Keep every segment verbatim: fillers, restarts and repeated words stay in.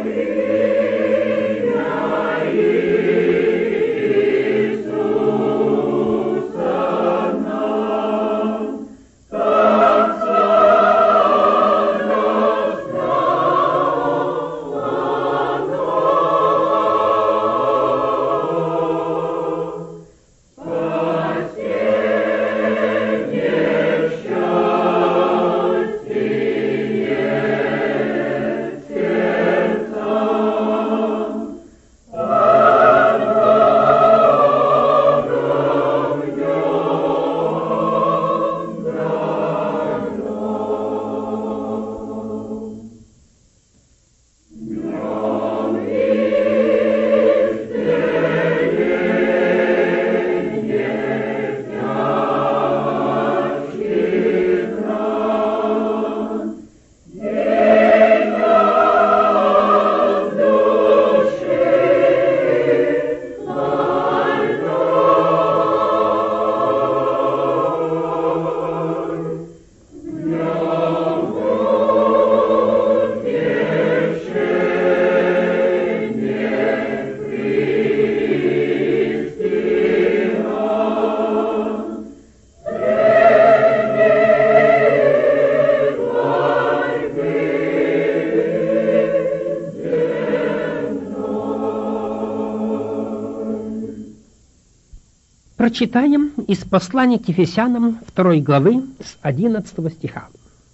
Прочитаем из послания к Ефесянам второй главы с одиннадцатого стиха.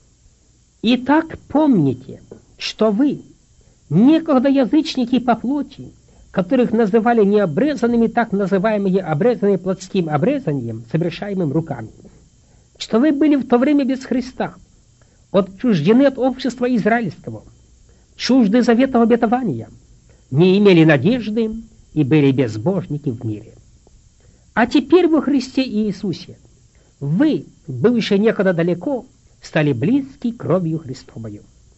«Итак, помните, что вы, некогда язычники по плоти, которых называли необрезанными, так называемые обрезанные плотским обрезанием, совершаемым руками, что вы были в то время без Христа, отчуждены от общества израильского, чужды заветного обетования, не имели надежды и были безбожники в мире. А теперь во Христе Иисусе вы, бывшие некогда далеко, стали близки кровью Христовою.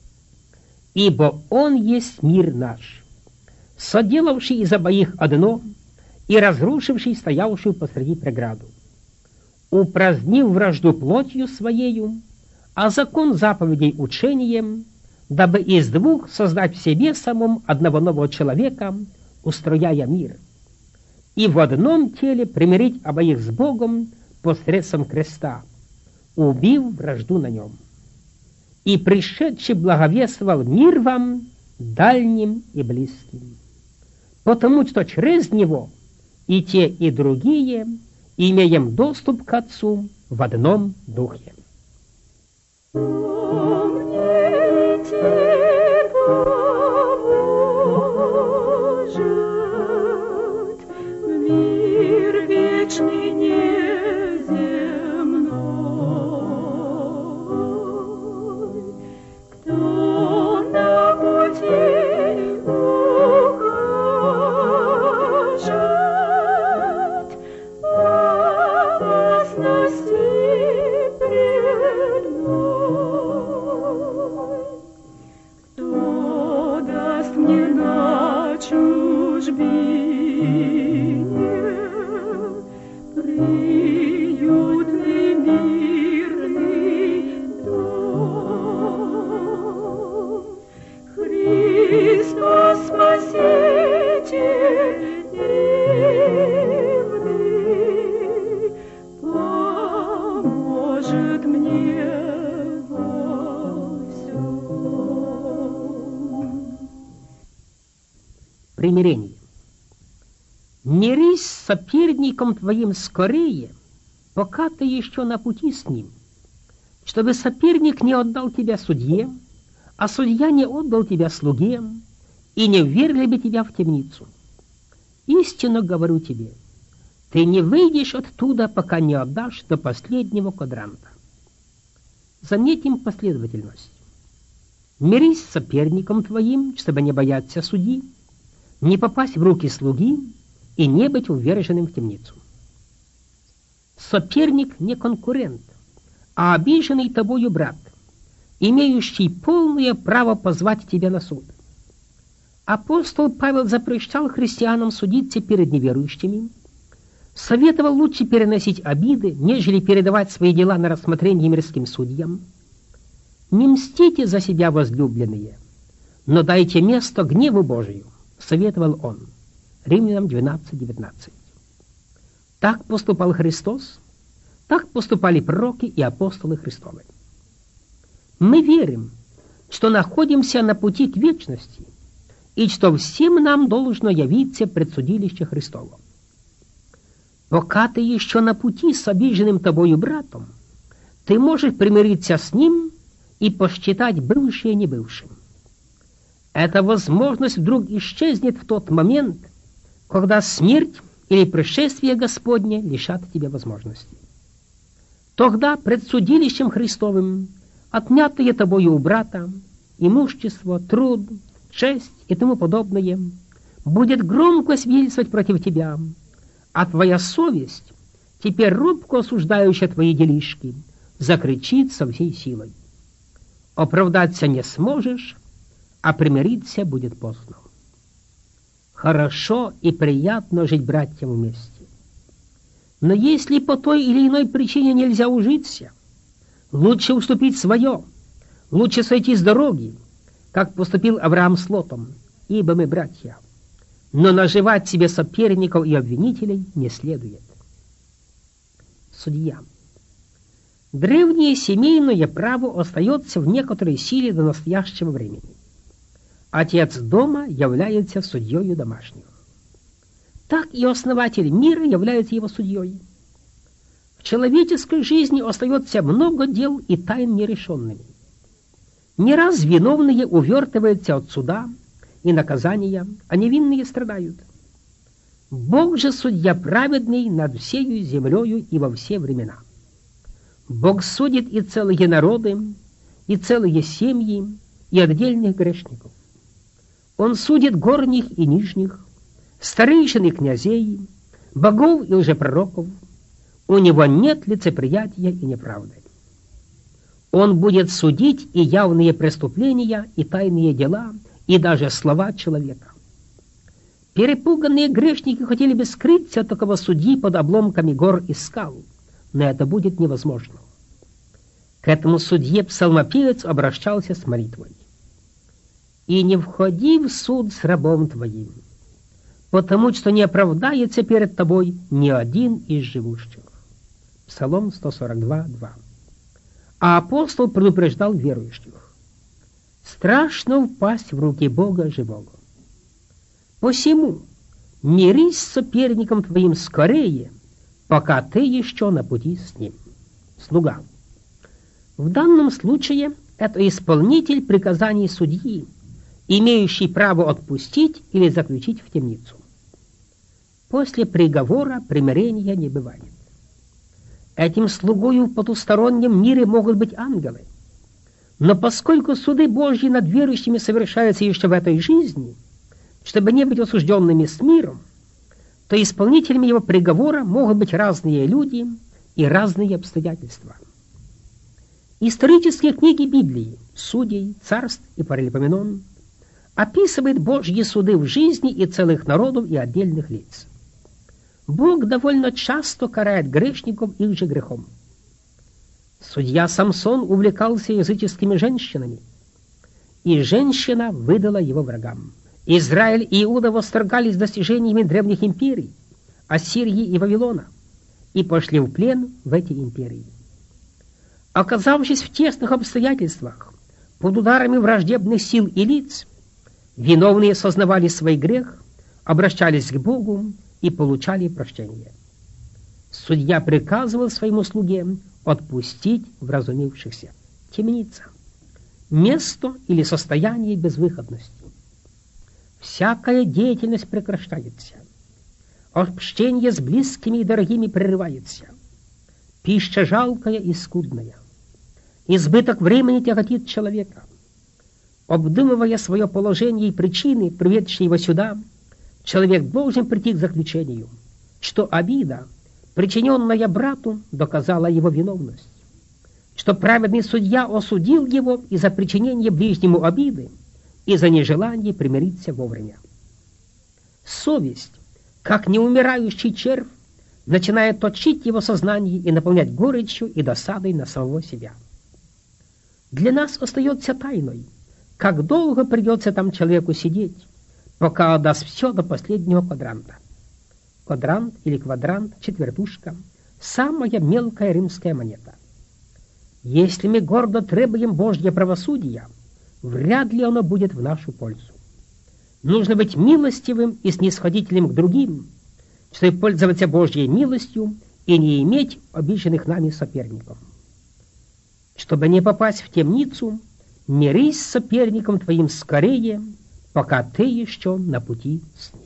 Ибо Он есть мир наш, соделавший из обоих одно и разрушивший стоявшую посреди преграду, упразднив вражду плотью Своею, а закон заповедей учением, дабы из двух создать в себе самом одного нового человека, устрояя мир, и в одном теле примирить обоих с Богом посредством креста, убив вражду на нем. И пришедший благовествовал мир вам, дальним и близким, потому что через него и те, и другие имеем доступ к Отцу в одном Духе». Вечный неземной, кто на пути укажет опасности пред мной, кто даст мне на чужбине приютный мирный дом. Христос Спаситель дивный поможет мне во всем. Примирение. «Мирись с соперником твоим скорее, пока ты еще на пути с ним, чтобы соперник не отдал тебя судье, а судья не отдал тебя слуге, и не ввергли бы тебя в темницу. Истинно говорю тебе, ты не выйдешь оттуда, пока не отдашь до последнего квадранта». Заметим последовательность. «Мирись с соперником твоим, чтобы не бояться судьи, не попасть в руки слуги и не быть уверженным в темницу». Соперник не конкурент, а обиженный тобою брат, имеющий полное право позвать тебя на суд. Апостол Павел запрещал христианам судиться перед неверующими, советовал лучше переносить обиды, нежели передавать свои дела на рассмотрение мирским судьям. Не мстите за себя, возлюбленные, но дайте место гневу Божию, советовал он. Римлянам двенадцать девятнадцать. Так поступал Христос, так поступали пророки и апостолы Христовы. Мы верим, что находимся на пути к вечности, и что всем нам должно явиться пред судилище Христово. Пока ты еще на пути с обиженным тобою братом, ты можешь примириться с ним и посчитать бывшее небывшим. Эта возможность вдруг исчезнет в тот момент, когда смерть или пришествие Господне лишат тебя возможности. Тогда пред судилищем Христовым отнятое тобою у брата имущество, труд, честь и тому подобное будет громко свидетельствовать против тебя, а твоя совесть, теперь робко осуждающая твои делишки, закричит со всей силой. Оправдаться не сможешь, а примириться будет поздно. Хорошо и приятно жить братьям вместе. Но если по той или иной причине нельзя ужиться, лучше уступить свое, лучше сойти с дороги, как поступил Авраам с Лотом, ибо мы братья. Но наживать себе соперников и обвинителей не следует. Судья. Древнее семейное право остается в некоторой силе до настоящего времени. Отец дома является судьей домашних. Так и основатель мира является его судьей. В человеческой жизни остается много дел и тайн нерешенными. Не раз виновные увертываются от суда и наказания, а невинные страдают. Бог же судья праведный над всею землею и во все времена. Бог судит и целые народы, и целые семьи, и отдельных грешников. Он судит горних и нижних, старейшин и князей, богов и лжепророков. У него нет лицеприятия и неправды. Он будет судить и явные преступления, и тайные дела, и даже слова человека. Перепуганные грешники хотели бы скрыться от такого судьи под обломками гор и скал, но это будет невозможно. К этому судье псалмопевец обращался с молитвой. «И не входи в суд с рабом твоим, потому что не оправдается перед тобой ни один из живущих». Псалом сто сорок два, два. А апостол предупреждал верующих: страшно упасть в руки Бога живого. Посему мирись с соперником твоим скорее, пока ты еще на пути с ним. Слуга. В данном случае это исполнитель приказаний судьи, имеющий право отпустить или заключить в темницу. После приговора примирения не бывает. Этим слугою в потустороннем мире могут быть ангелы. Но поскольку суды Божьи над верующими совершаются еще в этой жизни, чтобы не быть осужденными с миром, то исполнителями его приговора могут быть разные люди и разные обстоятельства. Исторические книги Библии, Судей, Царств и Паралипоменон, описывают Божьи суды в жизни и целых народов и отдельных лиц. Бог довольно часто карает грешников их же грехом. Судья Самсон увлекался языческими женщинами, и женщина выдала его врагам. Израиль и Иуда восторгались достижениями древних империй, Ассирии и Вавилона, и пошли в плен в эти империи. Оказавшись в тесных обстоятельствах, под ударами враждебных сил и лиц, виновные сознавали свой грех, обращались к Богу и получали прощение. Судья приказывал своему слуге отпустить вразумившихся. Темница. Место или состояние безвыходности. Всякая деятельность прекращается. Общение с близкими и дорогими прерывается. Пища жалкая и скудная. Избыток времени тяготит человека. Обдумывая свое положение и причины, приведшие его сюда, человек должен прийти к заключению, что обида, причиненная брату, доказала его виновность, что праведный судья осудил его и за причинение ближнему обиды, и за нежелание примириться вовремя. Совесть, как неумирающий червь, начинает точить его сознание и наполнять горечью и досадой на самого себя. Для нас остается тайной, как долго придется там человеку сидеть, пока отдаст все до последнего квадранта. Квадрант или квадрант, четвертушка, самая мелкая римская монета. Если мы гордо требуем Божье правосудия, вряд ли оно будет в нашу пользу. Нужно быть милостивым и снисходительным к другим, чтобы пользоваться Божьей милостью и не иметь обиженных нами соперников. Чтобы не попасть в темницу, мирись с соперником твоим скорее, пока ты еще на пути с ним.